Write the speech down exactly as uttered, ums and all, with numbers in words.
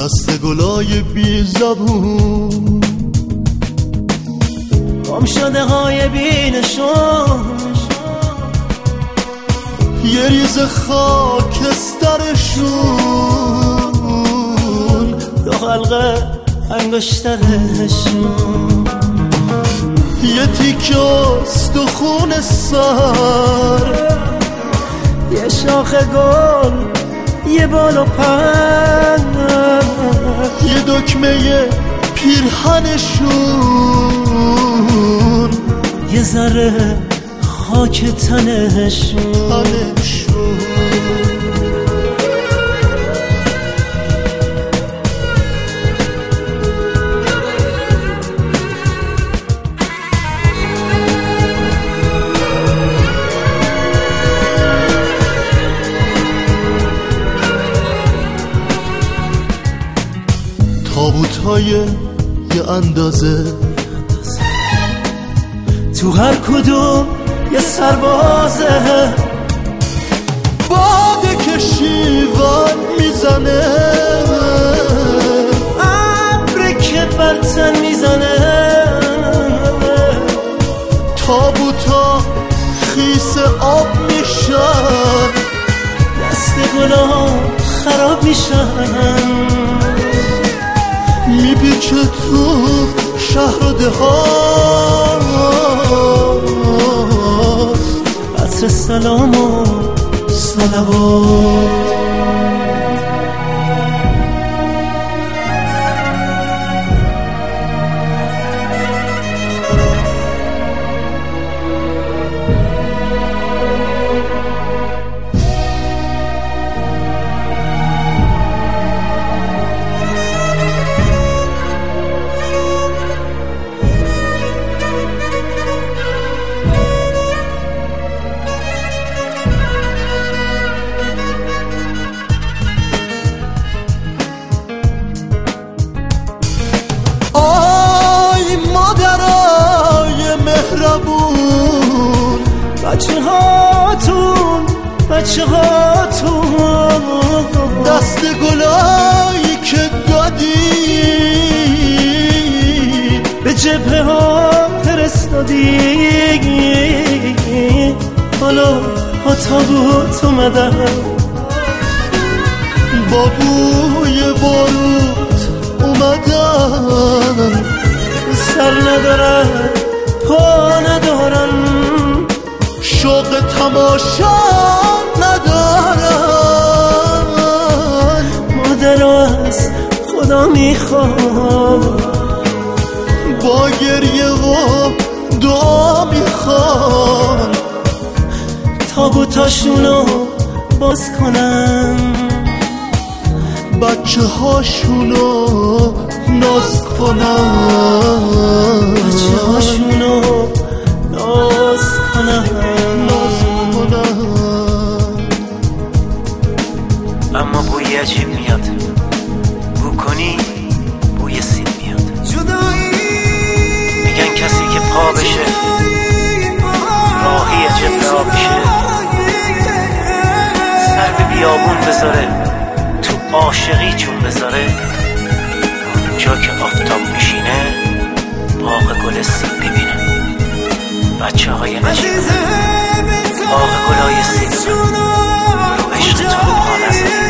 دست گلای بی زبون، گم شده های بی نشون، یه ریز خاکسترشون، دو حلقه انگشترشون، یه تیکه استخون سر، یه شاخ گل، یه بال و پر، یه دکمه پیرهنشون، یه ذره خاک تنشون, تنشون. تابوت‌های یه اندازه، تو هر کدوم یه سربازه، باده که شیون میزنه، ابری که بر تن میزنه، تابوتا خیس آب میشن، دست گلا خراب میشن، میپیچه تو شهر و دهات، عطر سلام و صلوات. بچه هاتون بچه هاتون، دست گلایی که دادی به جبهه ها فرستادی، حالا ها تابوت اومدن، با بوی باروت اومدن، سر ندارن پا ندارن، شوق تماشا ندارن. مادر از خدا میخواد، با گریه و دعا میخوان، تابوتاشونو باز کنن، بچه هاشونو ناز کنن، بچه هاشونو ناز کنن، ناز کنن. اما بوی عجیب میاد، بو کنی بوی سیب میاد. میگن کسی که پا بشه راهی جبه آبشه، سر به بیابون بذاره تو عاشقی چون بذاره، جا که آفتاب میشینه باغ گل سیب ببینه. بچه های نشونه باغ گلای سیب رو عشق تو رو پا نزده.